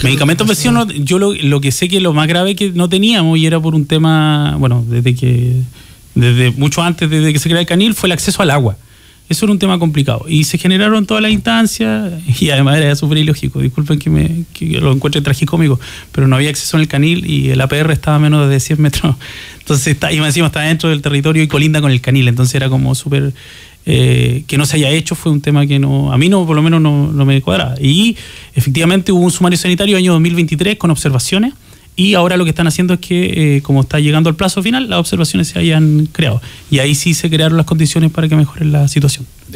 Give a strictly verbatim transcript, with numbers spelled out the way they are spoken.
Medicamentos vecinos, yo lo, lo que sé que lo más grave que no teníamos, y era por un tema, bueno, desde que, desde mucho antes, desde que se creó el canil, fue el acceso al agua. Eso era un tema complicado. Y se generaron todas las instancias, y además era súper ilógico. Disculpen que, me, que lo encuentre tragicómico, pero no había acceso en el canil y el A P R estaba a menos de cien metros. Entonces, está, y encima estaba dentro del territorio y colinda con el canil. Entonces era como súper... Eh, que no se haya hecho fue un tema que no, a mí no, por lo menos no, no me cuadraba. Y efectivamente hubo un sumario sanitario año dos mil veintitrés con observaciones, y ahora lo que están haciendo es que, eh, como está llegando al plazo final, las observaciones se hayan creado. Y ahí sí se crearon las condiciones para que mejore la situación.